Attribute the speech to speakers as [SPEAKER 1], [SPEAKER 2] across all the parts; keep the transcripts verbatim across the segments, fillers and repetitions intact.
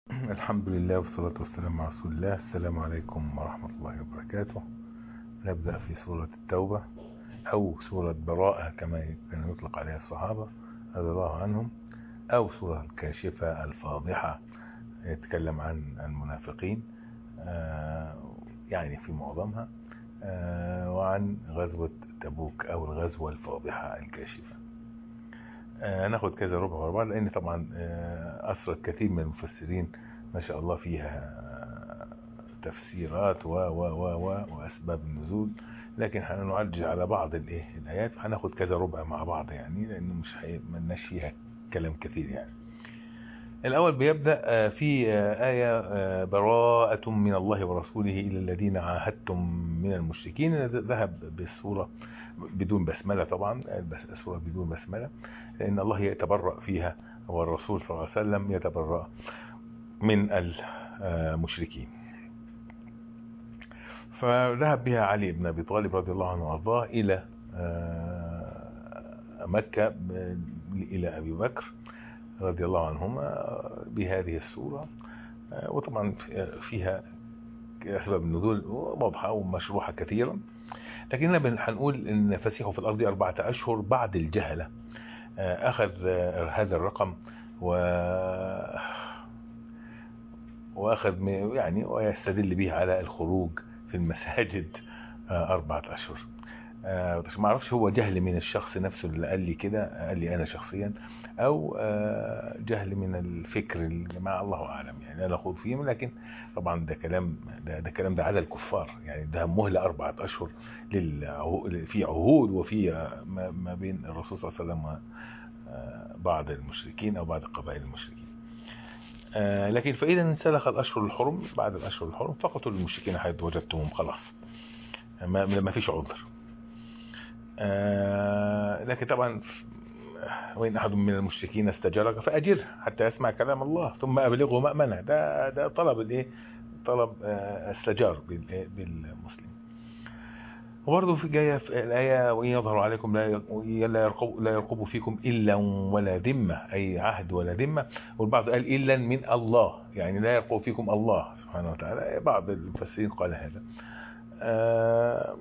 [SPEAKER 1] الحمد لله والصلاة والسلام على رسول الله. السلام عليكم ورحمة الله وبركاته. نبدأ في سورة التوبة أو سورة براءة كما كان يطلق عليها الصحابة رضي الله عنهم، أو سورة الكاشفة الفاضحة يتكلم عن المنافقين يعني في معظمها، وعن غزوة تبوك أو الغزوة الفاضحة الكاشفة. هناخد كذا ربع وربع لأن طبعا أثرت كثير من المفسرين ما شاء الله فيها تفسيرات و و و و وأسباب النزول، لكن هنعرج على بعض الايه الآيات، هناخد كذا ربع مع بعض يعني لأنه مش ملناش فيها كلام كثير. يعني الأول بيبدأ في آية براءة من الله ورسوله إلى الذين عاهدتم من المشركين. ذهب بالسورة بدون بسملة، طبعا السورة بدون بسملة لأن الله يتبرأ فيها والرسول صلى الله عليه وسلم يتبرأ من المشركين. فذهب بها علي بن أبي طالب رضي الله عنه وأرضاه إلى مكة إلى أبي بكر رضي الله عنهما بهذه السورة، وطبعا فيها أسباب النزول واضحة ومشروحة كثيرا، لكننا هنقول إن فسيحوا في الأرض أربعة أشهر بعد الجهلة. أخذ هذا الرقم و وأخذ يعني ويستدل به على الخروج في المساجد أربعة أشهر. ما أعرفش هو جهل من الشخص نفسه اللي قال لي كده، قال لي أنا شخصيا، أو جهل من الفكر اللي مع الله أعلم، يعني أنا أخوض فيه. لكن طبعا ده كلام ده, ده كلام ده على الكفار، يعني ده مهلة أربعة أشهر لل في عهود وفي ما بين الرسول صلى الله عليه وسلم وبعض المشركين أو بعض قبائل المشركين. آه لكن فإذا انسلخ الأشهر الحرم، بعد الأشهر الحرم فقتلوا المشركين حيث وجدتمهم، خلاص ما, ما فيش عذر. آه لكن طبعا وإن أحد من المشركين استجارك فأجره حتى يسمع كلام الله ثم أبلغه مأمنه. ده ده طلب الايه طلب آه استجار بالمسلم. وبرضه في جايه في الايه وان يظهروا عليكم لا لا يرقبوا لا يرقبوا فيكم الا ولا ذمه، اي عهد ولا ذمه. والبعض قال الا من الله، يعني لا يرقبوا فيكم الله سبحانه وتعالى. بعض المفسرين قال هذا. آه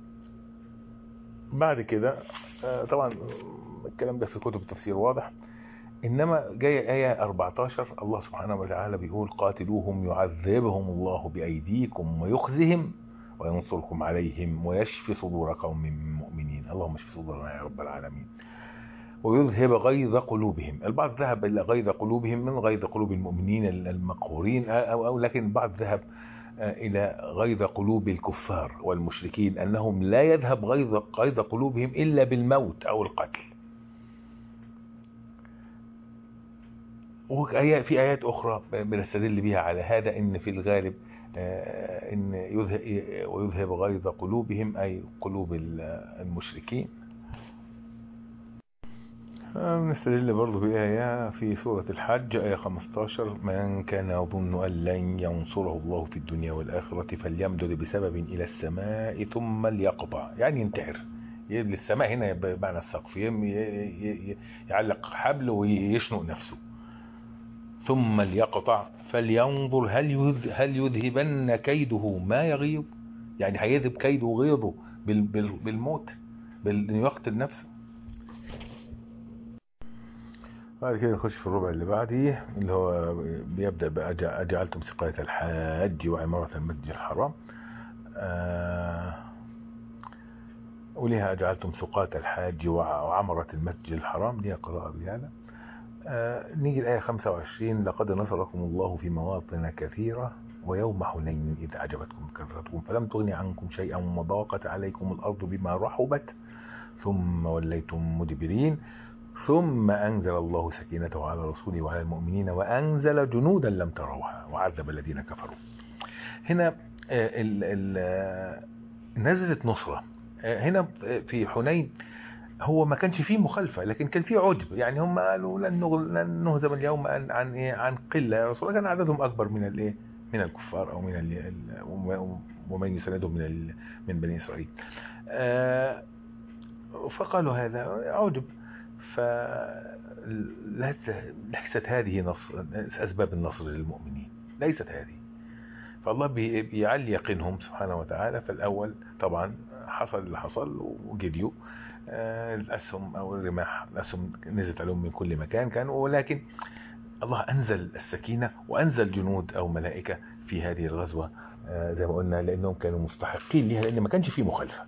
[SPEAKER 1] بعد كده آه طبعا الكلام ده في كتب التفسير واضح، انما جايه ايه أربعة عشر الله سبحانه وتعالى بيقول قاتلوهم يعذبهم الله بايديكم ويخزهم وينصركم عليهم ويشفي صدور قوم مؤمنين. اللهم اشف صدورنا يا رب العالمين. ويذهب غيظ قلوبهم. البعض ذهب الى غيظ قلوبهم من غيظ قلوب المؤمنين المقهورين، أو, أو لكن البعض ذهب الى غيظ قلوب الكفار والمشركين، انهم لا يذهب غيظ غيظ قلوبهم الا بالموت او القتل. وفي آيات أخرى بنستدل بها على هذا، إن في الغالب إن يذهب ويذهب غيظ قلوبهم أي قلوب المشركين. بنستدل برضو بآية في سورة الحج آية خمسة عشر من كان يظن أن لن ينصره الله في الدنيا والآخرة فليمدد بسبب إلى السماء ثم ليقطع، يعني ينتحر للسماء هنا بمعنى السقف، يعلق حبل ويشنق نفسه. ثم ليقطع فلينظر هل هل يذهبن كيده ما يغيظ، يعني هيذهب كيده وغيظه بالموت، بانه يقتل نفسه. بعد كده نخش في الربع اللي بعديه اللي هو بيبدأ بأجعلتم سقاية الحاج وعمارة المسجد الحرام. آه وليها أجعلتم سقاة الحاج وعمرة المسجد الحرام، ليها قراءة بهذا. آه نيجي الآية خمسة وعشرين لقد نصركم الله في مواطن كثيرة ويوم حنين إذ أعجبتكم كثرتكم فلم تغن عنكم شيئا وضاقت عليكم الأرض بما رحبت ثم وليتم مدبرين ثم أنزل الله سكينته على رسوله وعلى المؤمنين وأنزل جنودا لم تروها وعذب الذين كفروا. هنا آه ال ال نزلت نصرة آه هنا في حنين. هو ما كانش فيه مخالفة لكن كان فيه عجب، يعني هم قالوا لن نهزم اليوم عن عن ايه عن قلة يا رسول الله، كان عددهم اكبر من الايه من الكفار او من ومن يساندهم من من بني اسرائيل. آه فقالوا هذا عجب. ف ليست هذه نصر أسباب النصر للمؤمنين، ليست هذه. فالله بيعلي يقينهم سبحانه وتعالى. فالأول طبعا حصل اللي حصل وجديوا الأسهم أو الرماح، الأسهم نزلت عليهم من كل مكان كانوا، ولكن الله أنزل السكينة وأنزل جنود أو ملائكة في هذه الغزوة زي ما قلنا، لأنهم كانوا مستحقين لها، لأن ما كانش فيه مخالفة.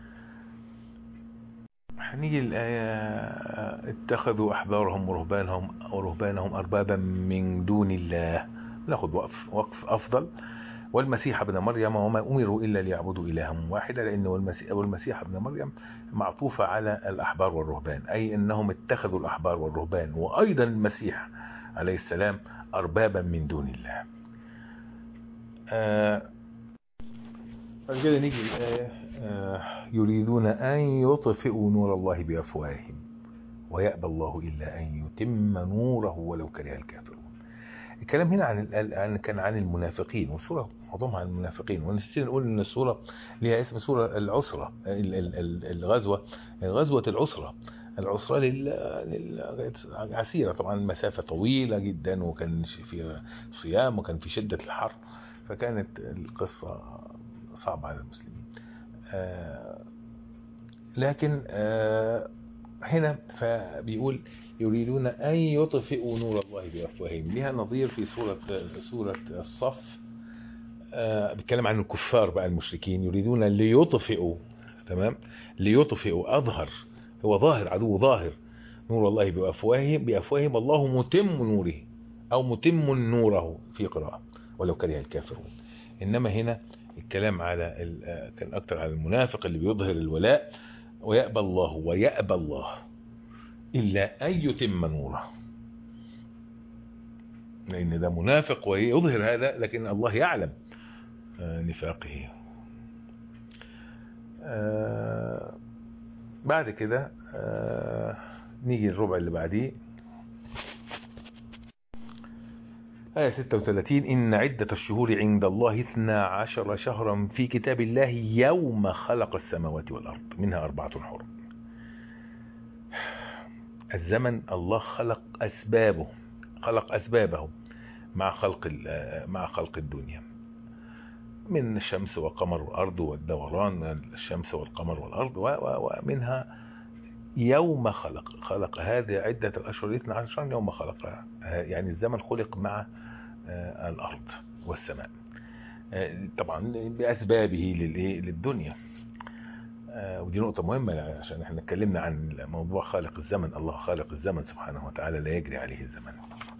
[SPEAKER 1] هنيجي الآية اتخذوا أحبارهم ورهبانهم ورهبانهم أربابا من دون الله. ناخد وقف وقف أفضل. والمسيح ابن مريم وما أمروا إلا ليعبدوا إلها واحدا، لأن والمسيح ابن مريم معطوفة على الأحبار والرهبان، أي أنهم اتخذوا الأحبار والرهبان وأيضا المسيح عليه السلام أربابا من دون الله. آه كده نيجي الآية آه يريدون أن يطفئوا نور الله بأفواههم ويأبى الله إلا أن يتم نوره ولو كره الكافرون. الكلام هنا عن كان عن المنافقين، والسورة معظمها عن المنافقين. ونسينا نقول ان السورة ليها اسم سورة العسرة، الغزوة غزوة العسرة. العسرة للعسيرة، طبعا المسافة طويلة جدا، وكان في صيام وكان في شدة الحر، فكانت القصة صعبة على المسلمين. آه لكن آه هنا فبيقول يريدون أن يطفئوا نور الله بأفواههم. لها نظير في سورة سورة الصف، آه بيتكلم عن الكفار بقى المشركين، يريدون ليطفئوا، تمام، ليطفئوا أظهر، هو ظاهر، عدو ظاهر، نور الله بأفواههم بأفواههم الله متم نوره أو متم نوره في قراءة ولو كره الكافرون. إنما هنا الكلام على كان أكتر على المنافق اللي بيظهر الولاء، ويأبى الله ويأبى الله إلا أن يتم نوره، لأن ده منافق ويظهر هذا، لكن الله يعلم نفاقه. آه بعد كده آه نيجي الربع اللي بعديه، آية ستة وثلاثين: إن عدة الشهور عند الله اثنا عشر شهرا في كتاب الله يوم خلق السماوات والأرض منها أربعة حرم. الزمن الله خلق أسبابه، خلق أسبابه مع خلق مع خلق الدنيا، من الشمس والقمر والأرض والدوران الشمس والقمر والأرض، ومنها يوم خلق خلق هذه عدة الأشهر اثنا عشر يوم خلقها، يعني الزمن خلق مع الأرض والسماء طبعا بأسبابه للدنيا. ودي نقطة مهمة عشان احنا اتكلمنا عن موضوع خالق الزمن. الله خالق الزمن سبحانه وتعالى، لا يجري عليه الزمن.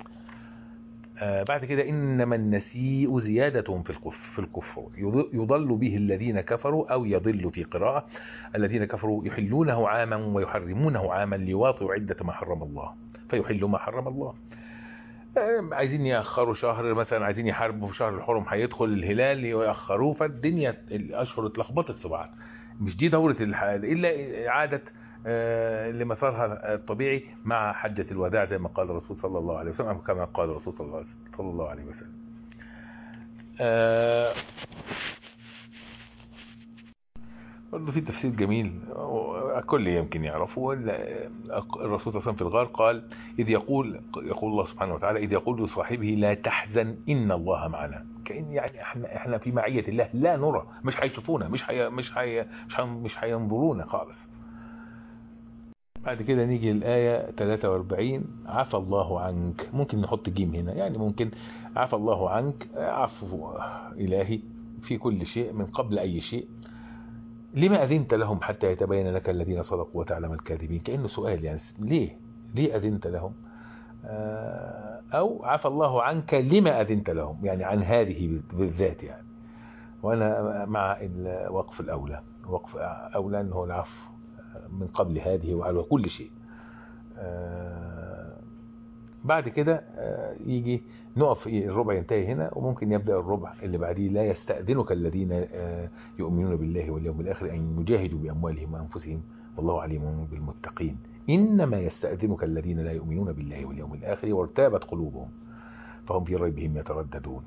[SPEAKER 1] بعد كده: إنما النسيء زيادة في الكفر في الكفر يضل به الذين كفروا، أو يضل في قراءة الذين كفروا يحلونه عاما ويحرمونه عاما ليواطوا عدة ما حرم الله فيحلوا ما حرم الله. عايزين يأخروا شهر مثلا، عايزين يحاربوا في شهر الحرم، هيدخل الهلال يأخروه، فالدنيا الأشهر اتلخبطت في بعض. مش دي دورة الحال إلا إعادة لمسارها الطبيعي مع حجة الوداع، زي ما قال الرسول صلى الله عليه وسلم، كما قال الرسول صلى الله عليه وسلم. برضه في تفسير جميل الكل يمكن يعرفه. الرسول صلى الله عليه وسلم في الغار قال: إذ يقول يقول الله سبحانه وتعالى إذ يقول لصاحبه لا تحزن إن الله معنا. كأن يعني احنا احنا في معية الله، لا نرى، مش هيشوفونا، مش هي مش هي مش هينظرونا خالص. بعد كده نيجي الآية ثلاثة وأربعين: عفى الله عنك. ممكن نحط جيم هنا، يعني ممكن عفى الله عنك، عفو إلهي في كل شيء من قبل أي شيء. لما أذنت لهم حتى يتبين لك الذين صدقوا وتعلم الكاذبين. كأنه سؤال، يعني ليه ليه أذنت لهم؟ أو عفى الله عنك لما أذنت لهم، يعني عن هذه بالذات يعني. وأنا مع الوقف الأولى، وقف أولى أنه العفو من قبل هذه وعلى كل شيء. بعد كده يجي نقف، الربع ينتهي هنا، وممكن يبدأ الربع اللي بعديه: لا يستأذنك الذين يؤمنون بالله واليوم الآخر أن يجاهدوا بأموالهم وأنفسهم والله عليم بالمتقين. إنما يستأذنك الذين لا يؤمنون بالله واليوم الآخر وارتابت قلوبهم فهم في ريبهم يترددون.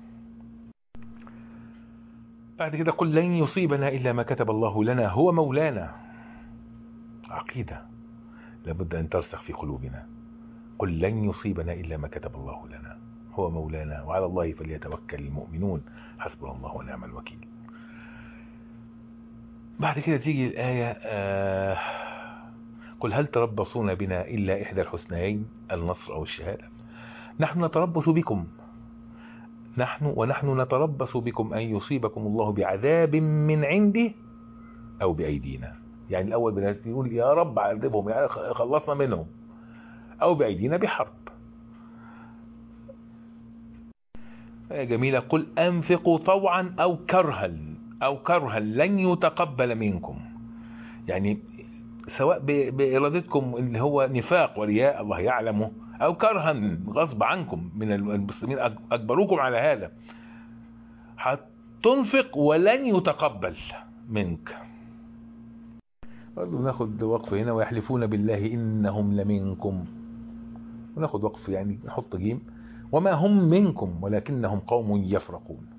[SPEAKER 1] بعد كده: قل لن يصيبنا إلا ما كتب الله لنا هو مولانا. عقيدة لابد أن ترسخ في قلوبنا. قل لن يصيبنا إلا ما كتب الله لنا هو مولانا وعلى الله فليتوكل المؤمنون حسبنا الله ونعم الوكيل. بعد كده تيجي الآية آه قل هل تربصون بنا إلا إحدى الحسنيين النصر أو الشهادة. نحن نتربص بكم نحن ونحن نتربص بكم أن يصيبكم الله بعذاب من عنده أو بأيدينا. يعني الأول بنقول يا رب عذبهم يعني خلصنا منهم، أو بأيدينا بحرب. جميلة. قل أنفقوا طوعا أو كرها أو كرها لن يتقبل منكم. يعني سواء بإرادتكم اللي هو نفاق ورياء الله يعلمه، أو كرها غصب عنكم من المسلمين أجبروكم على هذا، هتنفق ولن يتقبل منك. برضو ناخد وقف هنا ويحلفون بالله إنهم لمنكم، وناخد وقف يعني نحط جيم وما هم منكم ولكنهم قوم يفرقون.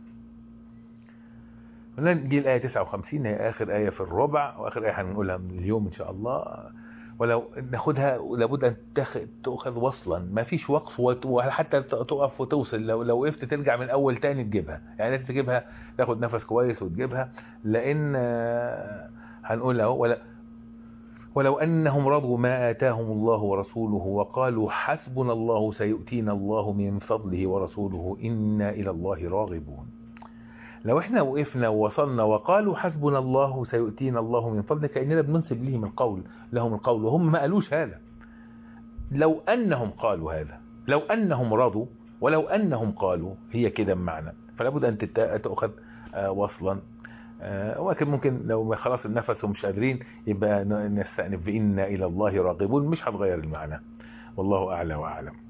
[SPEAKER 1] نجي الآية تسعة وخمسين هي آخر آية في الربع وآخر آية هنقولها من اليوم إن شاء الله. ولو ناخدها لابد أن تأخذ وصلا، ما فيش وقف وحتى تقف وتوصل. لو لو وقفت ترجع من أول تاني تجيبها، يعني لازم تجيبها تاخد نفس كويس وتجيبها، لأن هنقولها ولا ولو أنهم رضوا ما آتاهم الله ورسوله وقالوا حسبنا الله سيؤتينا الله من فضله ورسوله إنا إلى الله راغبون. لو احنا وقفنا ووصلنا وقالوا حسبنا الله سيؤتينا الله من فضله، كأننا بننسب لهم القول لهم القول وهم ما قالوش هذا. لو أنهم قالوا هذا، لو أنهم رضوا ولو أنهم قالوا، هي كده بمعنى. فلا بد أن تأخذ وصلا. ولكن ممكن لو خلاص النفس ومش قادرين يبقى نستأنف بإنا إلى الله راغبون، مش هتغير المعنى. والله أعلى وأعلم.